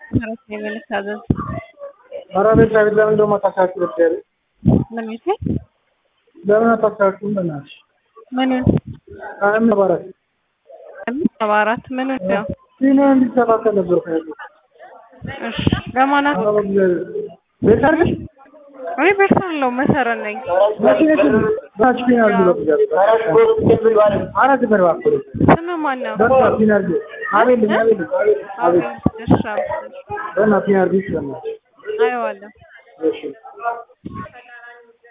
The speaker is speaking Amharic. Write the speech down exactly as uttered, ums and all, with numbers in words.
መሰረት ነው የምልታዘዝ ኧረ ቤት ላይ ለምን እንደው ማታሳችሁ ወደረ ምን ይሄ ለምን አታሳችሁ በእናትሽ ምን አም ነባራት ነባራት ምን ነው ሲና እንዲሰባከ ነበር ካይሉ እሺ ለማናት ቤት አይደል እኔ ቤተሰብ ነው መሰረት ነኝ ማሽኔት ባች ፊናል ነው አራት በር ባክሩ ስም ማን ነው በቃ ፊናል አቤል አቤል አቤል እሺ በእናትህ ፊናል ቢሽ ነው አይዋለ እሺ